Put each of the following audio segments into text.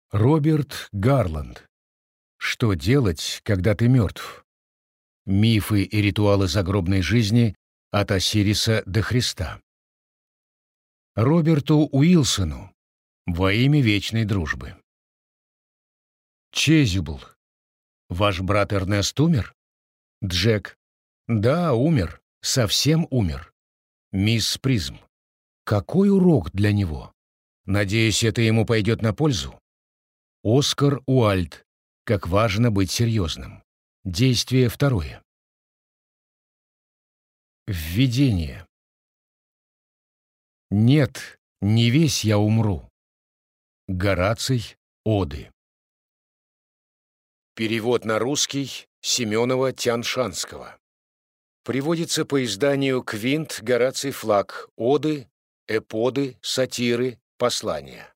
Роберт Гарланд. Что делать, когда ты мертв? Мифы и ритуалы загробной жизни от Осириса до Христа. Роберту Уилсону. Во имя вечной дружбы. Чезюбл. Ваш брат Эрнест умер? Джек. Да, умер. Совсем умер. Мисс Призм. Какой урок для него? Надеюсь, это ему пойдет на пользу? Оскар Уальд. Как важно быть серьезным. Действие второе. Введение. Нет, не весь я умру. Гораций. Оды. Перевод на русский Семенова Тяншанского. Приводится по изданию «Квинт Гораций Флаг. Оды, эподы, сатиры, послания».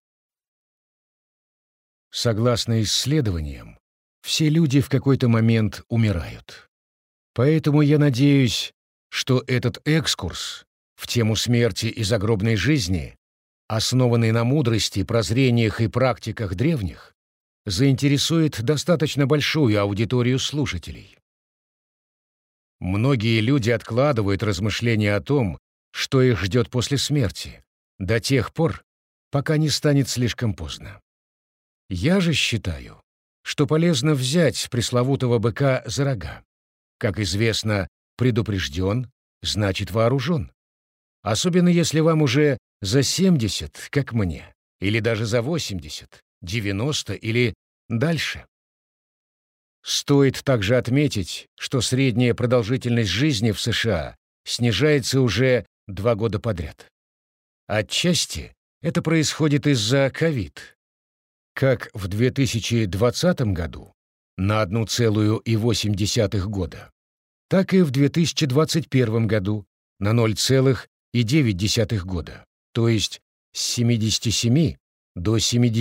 Согласно исследованиям, все люди в какой-то момент умирают. Поэтому я надеюсь, что этот экскурс в тему смерти и загробной жизни, основанный на мудрости, прозрениях и практиках древних, заинтересует достаточно большую аудиторию слушателей. Многие люди откладывают размышления о том, что их ждет после смерти, до тех пор, пока не станет слишком поздно. Я же считаю, что полезно взять пресловутого быка за рога. Как известно, предупрежден, значит вооружен. Особенно если вам уже за 70, как мне, или даже за 80, 90 или дальше. Стоит также отметить, что средняя продолжительность жизни в США снижается уже 2 года подряд. Отчасти это происходит из-за ковид. Как в 2020 году на 1,8 года, так и в 2021 году на 0,9 года, то есть с 77 до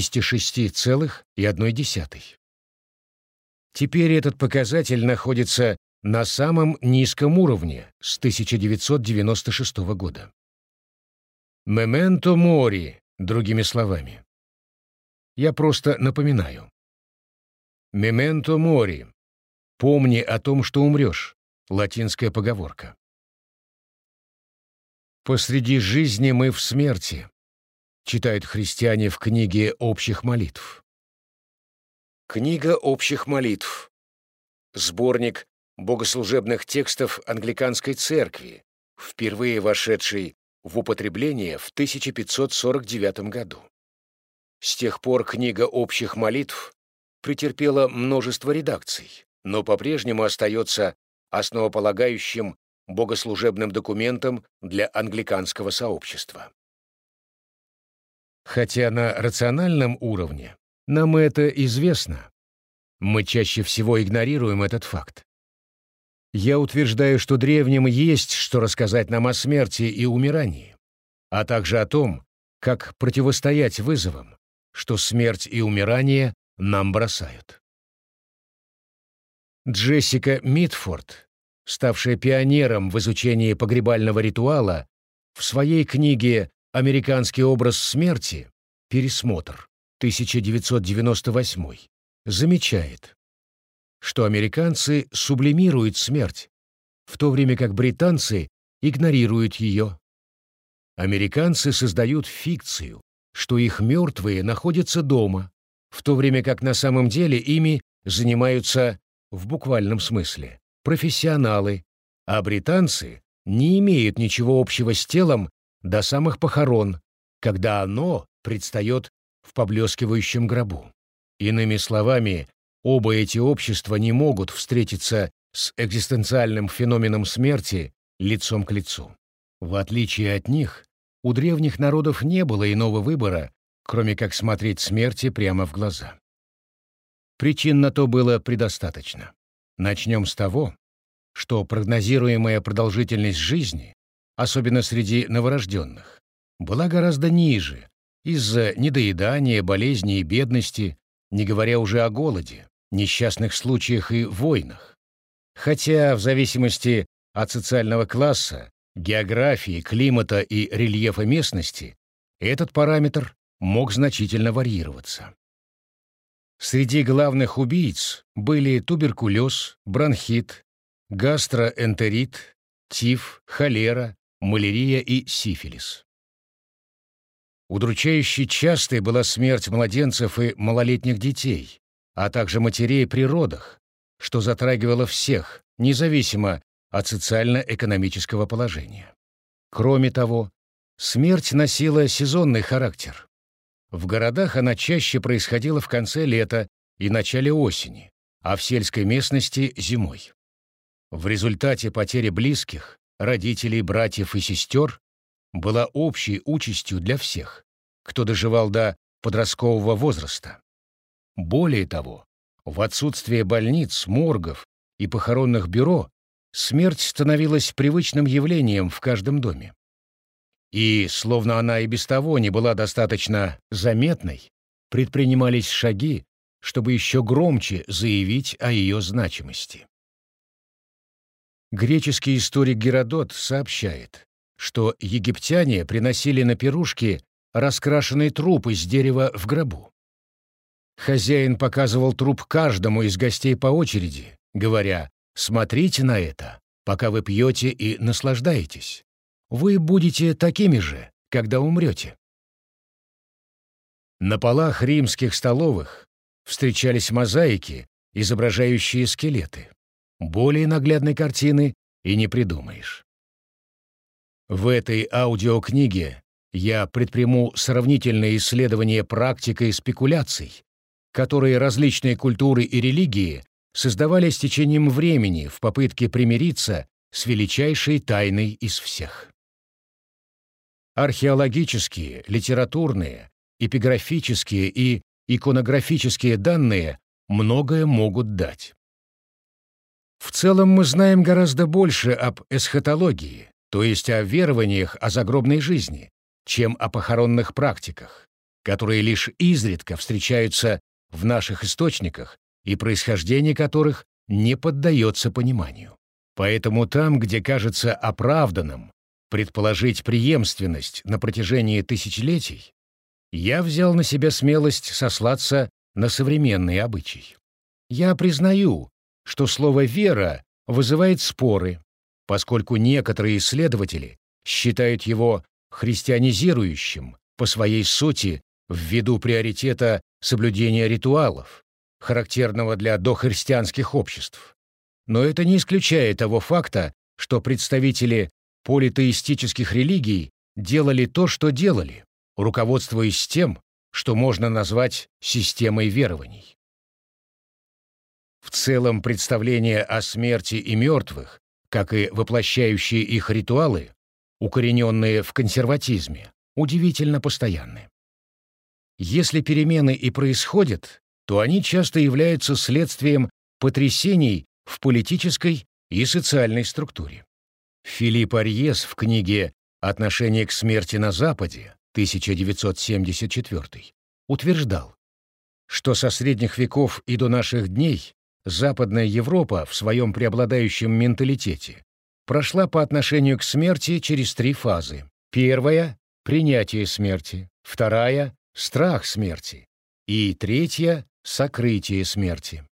76,1. Теперь этот показатель находится на самом низком уровне с 1996 года. «Мементо мори», другими словами. Я просто напоминаю. «Мементо мори» — «Помни о том, что умрешь» — латинская поговорка. «Посреди жизни мы в смерти», — читают христиане в книге общих молитв. Книга общих молитв. Сборник богослужебных текстов англиканской церкви, впервые вошедший в употребление в 1549 году. С тех пор книга общих молитв претерпела множество редакций, но по-прежнему остается основополагающим богослужебным документом для англиканского сообщества. Хотя на рациональном уровне нам это известно, мы чаще всего игнорируем этот факт. Я утверждаю, что древним есть что рассказать нам о смерти и умирании, а также о том, как противостоять вызовам, что смерть и умирание нам бросают. Джессика Митфорд, ставшая пионером в изучении погребального ритуала, в своей книге «Американский образ смерти. Пересмотр. 1998», замечает, что американцы сублимируют смерть, в то время как британцы игнорируют ее. Американцы создают фикцию, что их мертвые находятся дома, в то время как на самом деле ими занимаются, в буквальном смысле, профессионалы, а британцы не имеют ничего общего с телом до самых похорон, когда оно предстает в поблескивающем гробу. Иными словами, оба эти общества не могут встретиться с экзистенциальным феноменом смерти лицом к лицу. В отличие от них, у древних народов не было иного выбора, кроме как смотреть смерти прямо в глаза. Причин на то было предостаточно. Начнем с того, что прогнозируемая продолжительность жизни, особенно среди новорожденных, была гораздо ниже из-за недоедания, болезней и бедности, не говоря уже о голоде, несчастных случаях и войнах. Хотя в зависимости от социального класса, географии, климата и рельефа местности этот параметр мог значительно варьироваться. Среди главных убийц были туберкулез, бронхит, гастроэнтерит, тиф, холера, малярия и сифилис. Удручающе частой была смерть младенцев и малолетних детей, а также матерей при родах, что затрагивало всех, независимо от социально-экономического положения. Кроме того, смерть носила сезонный характер. В городах она чаще происходила в конце лета и начале осени, а в сельской местности — зимой. В результате потери близких, родителей, братьев и сестер была общей участью для всех, кто доживал до подросткового возраста. Более того, в отсутствие больниц, моргов и похоронных бюро смерть становилась привычным явлением в каждом доме. И, словно она и без того не была достаточно заметной, предпринимались шаги, чтобы еще громче заявить о ее значимости. Греческий историк Геродот сообщает, что египтяне приносили на пирушки раскрашенный труп из дерева в гробу. Хозяин показывал труп каждому из гостей по очереди, говоря: «Смотрите на это, пока вы пьете и наслаждаетесь. Вы будете такими же, когда умрете». На полах римских столовых встречались мозаики, изображающие скелеты. Более наглядной картины и не придумаешь. В этой аудиокниге я предприму сравнительное исследование практик и спекуляций, которые различные культуры и религии создавали с течением времени в попытке примириться с величайшей тайной из всех. Археологические, литературные, эпиграфические и иконографические данные многое могут дать. В целом мы знаем гораздо больше об эсхатологии, то есть о верованиях о загробной жизни, чем о похоронных практиках, которые лишь изредка встречаются в наших источниках и происхождение которых не поддается пониманию. Поэтому там, где кажется оправданным предположить преемственность на протяжении тысячелетий, я взял на себя смелость сослаться на современный обычай. Я признаю, что слово «вера» вызывает споры, поскольку некоторые исследователи считают его христианизирующим по своей сути ввиду приоритета соблюдения ритуалов, характерного для дохристианских обществ. Но это не исключает того факта, что представители политеистических религий делали то, что делали, руководствуясь тем, что можно назвать системой верований. В целом, представления о смерти и мертвых, как и воплощающие их ритуалы, укорененные в консерватизме, удивительно постоянны. Если перемены и происходят, то они часто являются следствием потрясений в политической и социальной структуре. Филипп Арьес в книге «Отношение к смерти на Западе» 1974 утверждал, что со средних веков и до наших дней Западная Европа в своем преобладающем менталитете прошла по отношению к смерти через три фазы. Первая — принятие смерти, вторая — страх смерти и третья — сокрытие смерти.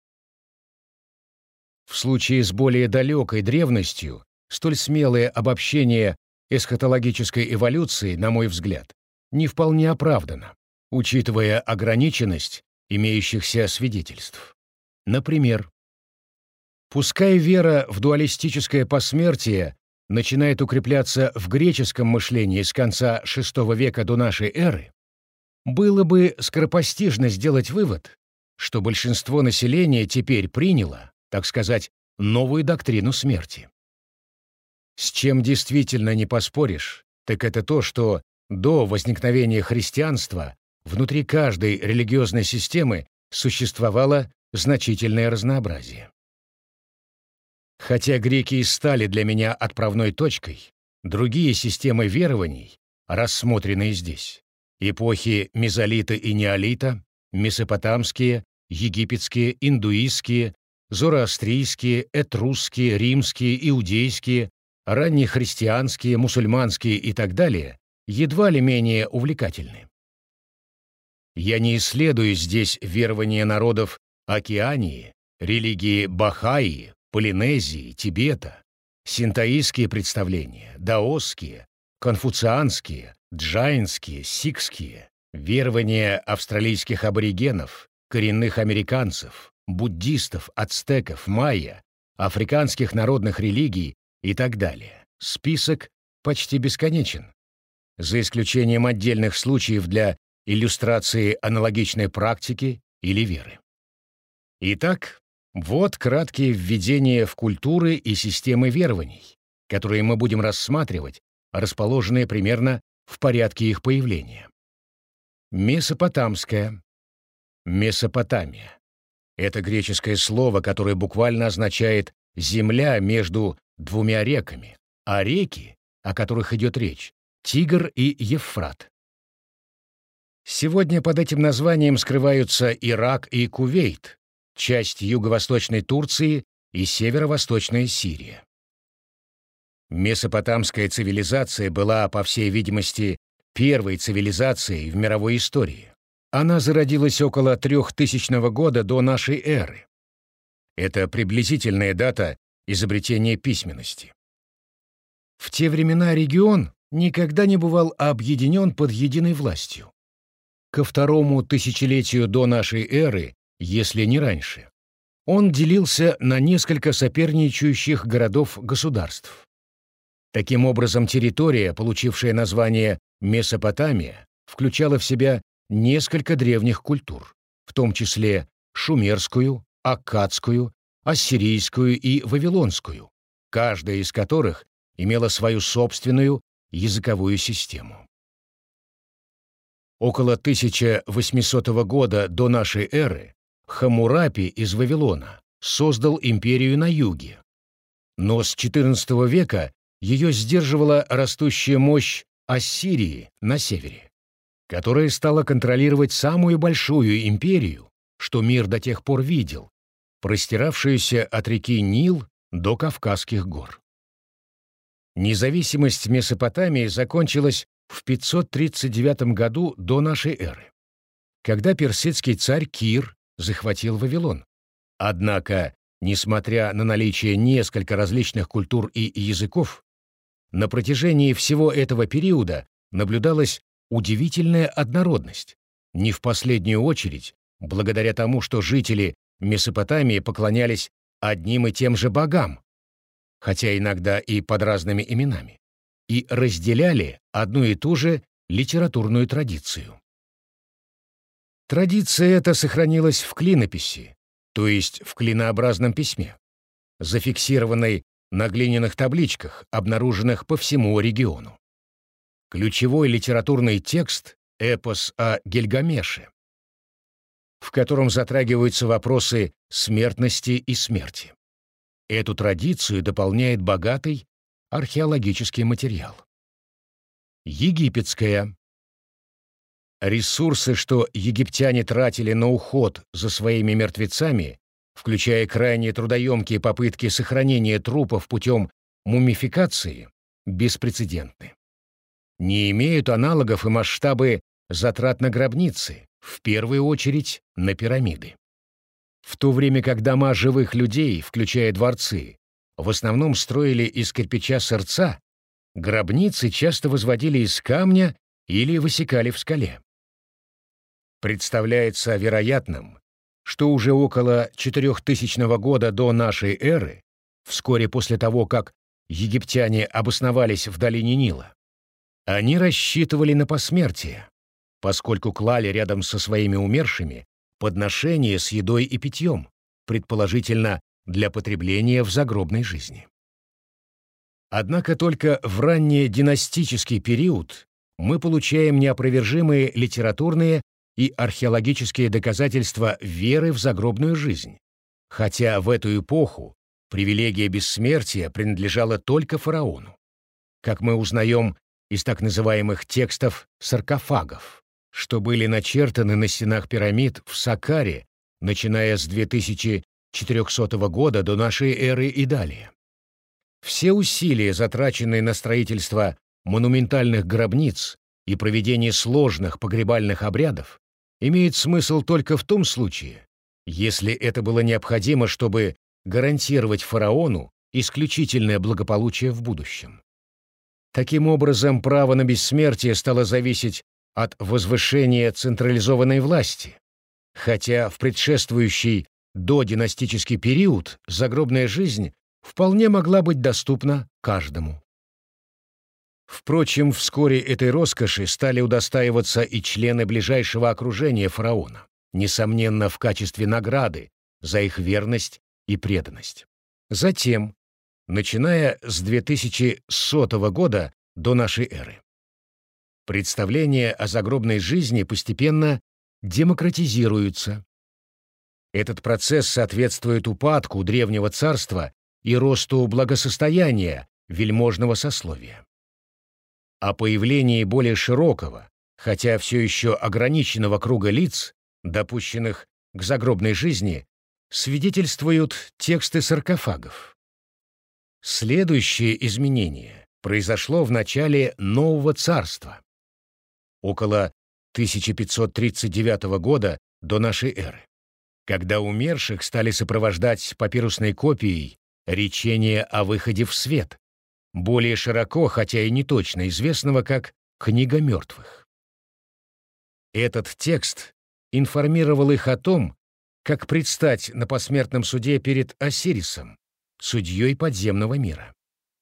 В случае с более далекой древностью столь смелое обобщение эсхатологической эволюции, на мой взгляд, не вполне оправдано, учитывая ограниченность имеющихся свидетельств. Например, пускай вера в дуалистическое посмертие начинает укрепляться в греческом мышлении с конца VI века до нашей эры, было бы скоропостижно сделать вывод, что большинство населения теперь приняло, так сказать, новую доктрину смерти. С чем действительно не поспоришь, так это то, что до возникновения христианства внутри каждой религиозной системы существовало значительное разнообразие. Хотя греки и стали для меня отправной точкой, другие системы верований, рассмотренные здесь, эпохи мезолита и неолита, месопотамские, египетские, индуистские, зороастрийские, этрусские, римские, иудейские, раннехристианские, мусульманские и так далее, едва ли менее увлекательны. Я не исследую здесь верования народов Океании, религии Бахаи, Полинезии, Тибета, синтоистские представления, даосские, конфуцианские, джайнские, сикхские, верования австралийских аборигенов, коренных американцев, буддистов, ацтеков, майя, африканских народных религий и так далее. Список почти бесконечен, за исключением отдельных случаев для иллюстрации аналогичной практики или веры. Итак, вот краткие введения в культуры и системы верований, которые мы будем рассматривать, расположенные примерно в порядке их появления. Месопотамская. Месопотамия. Это греческое слово, которое буквально означает «земля между двумя реками», а реки, о которых идет речь, Тигр и Евфрат. Сегодня под этим названием скрываются Ирак и Кувейт, часть юго-восточной Турции и северо-восточная Сирия. Месопотамская цивилизация была, по всей видимости, первой цивилизацией в мировой истории. Она зародилась около 3000 года до нашей эры. Это приблизительная дата изобретения письменности. В те времена регион никогда не бывал объединен под единой властью. Ко второму тысячелетию до нашей эры, если не раньше, он делился на несколько соперничающих городов-государств. Таким образом, территория, получившая название Месопотамия, включала в себя несколько древних культур, в том числе шумерскую, аккадскую, ассирийскую и вавилонскую, каждая из которых имела свою собственную языковую систему. Около 1800 года до нашей эры Хаммурапи из Вавилона создал империю на юге, но с XIV века ее сдерживала растущая мощь Ассирии на севере, которая стала контролировать самую большую империю, что мир до тех пор видел, простиравшуюся от реки Нил до Кавказских гор. Независимость Месопотамии закончилась в 539 году до нашей эры, когда персидский царь Кир захватил Вавилон. Однако, несмотря на наличие нескольких различных культур и языков, на протяжении всего этого периода наблюдалась удивительная однородность, не в последнюю очередь благодаря тому, что жители Месопотамии поклонялись одним и тем же богам, хотя иногда и под разными именами, и разделяли одну и ту же литературную традицию. Традиция эта сохранилась в клинописи, то есть в клинообразном письме, зафиксированной на глиняных табличках, обнаруженных по всему региону. Ключевой литературный текст — эпос о Гильгамеше, в котором затрагиваются вопросы смертности и смерти. Эту традицию дополняет богатый археологический материал. Египетская. Ресурсы, что египтяне тратили на уход за своими мертвецами, включая крайне трудоемкие попытки сохранения трупов путем мумификации, беспрецедентны. Не имеют аналогов и масштабы затрат на гробницы, в первую очередь на пирамиды. В то время как дома живых людей, включая дворцы, в основном строили из кирпича-сырца, гробницы часто возводили из камня или высекали в скале. Представляется вероятным, что уже около 4000 года до нашей эры, вскоре после того, как египтяне обосновались в долине Нила, они рассчитывали на посмертие, поскольку клали рядом со своими умершими подношения с едой и питьем, предположительно для потребления в загробной жизни. Однако только в раннединастический период мы получаем неопровержимые литературные и археологические доказательства веры в загробную жизнь, хотя в эту эпоху привилегия бессмертия принадлежала только фараону, как мы узнаем из так называемых текстов саркофагов, что были начертаны на стенах пирамид в Саккаре, начиная с 2400 года до нашей эры и далее. Все усилия, затраченные на строительство монументальных гробниц и проведение сложных погребальных обрядов, имеет смысл только в том случае, если это было необходимо, чтобы гарантировать фараону исключительное благополучие в будущем. Таким образом, право на бессмертие стало зависеть от возвышения централизованной власти, хотя в предшествующий додинастический период загробная жизнь вполне могла быть доступна каждому. Впрочем, вскоре этой роскоши стали удостаиваться и члены ближайшего окружения фараона, несомненно, в качестве награды за их верность и преданность. Затем, начиная с 2100 года до нашей эры, представления о загробной жизни постепенно демократизируются. Этот процесс соответствует упадку древнего царства и росту благосостояния вельможного сословия. О появлении более широкого, хотя все еще ограниченного круга лиц, допущенных к загробной жизни, свидетельствуют тексты саркофагов. Следующее изменение произошло в начале Нового Царства, около 1539 года до нашей эры, когда умерших стали сопровождать папирусной копией речения о выходе в свет, более широко, хотя и не точно известного как «Книга мертвых». Этот текст информировал их о том, как предстать на посмертном суде перед Осирисом, судьей подземного мира.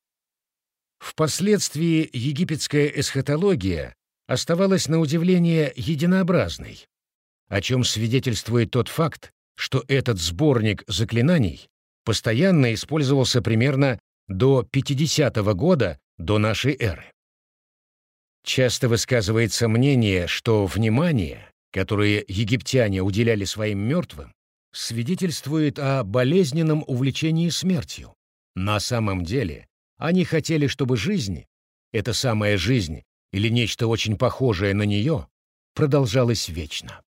Впоследствии египетская эсхатология оставалась на удивление единообразной, о чем свидетельствует тот факт, что этот сборник заклинаний постоянно использовался примерно до 50-го года до нашей эры. Часто высказывается мнение, что внимание, которое египтяне уделяли своим мертвым, свидетельствует о болезненном увлечении смертью. На самом деле, они хотели, чтобы жизнь, эта самая жизнь или нечто очень похожее на нее, продолжалась вечно.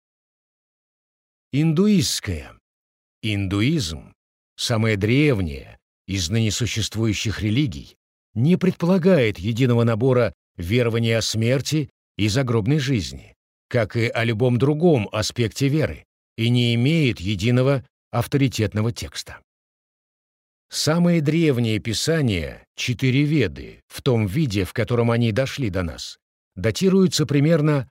Индуизм, самая древняя из ныне существующих религий, не предполагает единого набора верований о смерти и загробной жизни, как и о любом другом аспекте веры, и не имеет единого авторитетного текста. Самые древние писания, 4 Веды, в том виде, в котором они дошли до нас, датируются примерно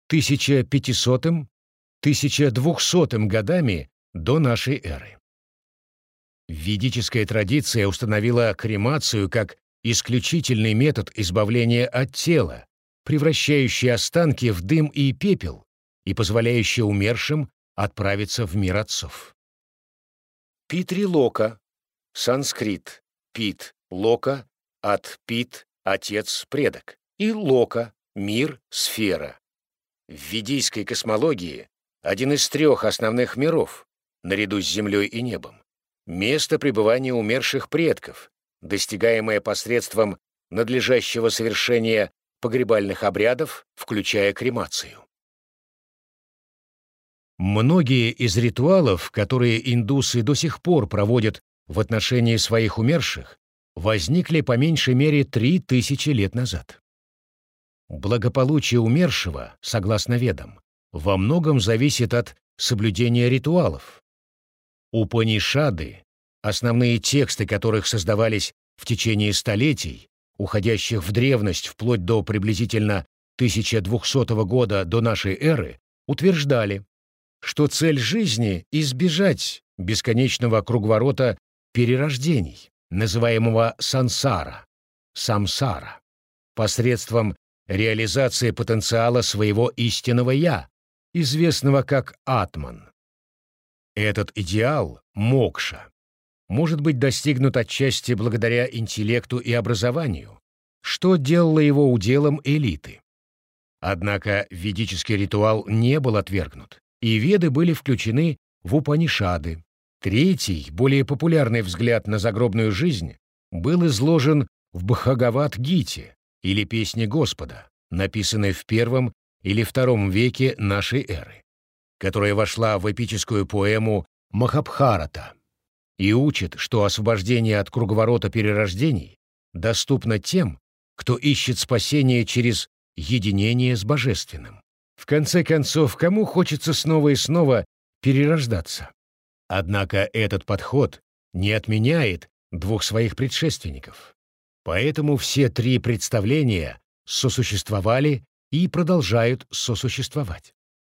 1500-1200 годами до нашей эры. Ведическая традиция установила кремацию как исключительный метод избавления от тела, превращающий останки в дым и пепел и позволяющий умершим отправиться в мир отцов. Питри-лока, санскрит, пит, лока, от пит, отец, предок, и лока, мир, сфера. В ведийской космологии один из 3 основных миров, наряду с землей и небом, место пребывания умерших предков, достигаемое посредством надлежащего совершения погребальных обрядов, включая кремацию. Многие из ритуалов, которые индусы до сих пор проводят в отношении своих умерших, возникли по меньшей мере 3000 лет назад. Благополучие умершего, согласно Ведам, во многом зависит от соблюдения ритуалов. Упанишады, основные тексты которых создавались в течение столетий, уходящих в древность вплоть до приблизительно 1200 года до нашей эры, утверждали, что цель жизни — избежать бесконечного круговорота перерождений, называемого самсара, посредством реализации потенциала своего истинного «я», известного как атман. Этот идеал, мокша, может быть достигнут отчасти благодаря интеллекту и образованию, что делало его уделом элиты. Однако ведический ритуал не был отвергнут, и Веды были включены в Упанишады. Третий, более популярный взгляд на загробную жизнь был изложен в Бхагавад-гите, или «Песне Господа», написанной в I или II веке нашей эры, которая вошла в эпическую поэму Махабхарата и учит, что освобождение от круговорота перерождений доступно тем, кто ищет спасение через единение с Божественным. В конце концов, кому хочется снова и снова перерождаться? Однако этот подход не отменяет двух своих предшественников. Поэтому все три представления сосуществовали и продолжают сосуществовать.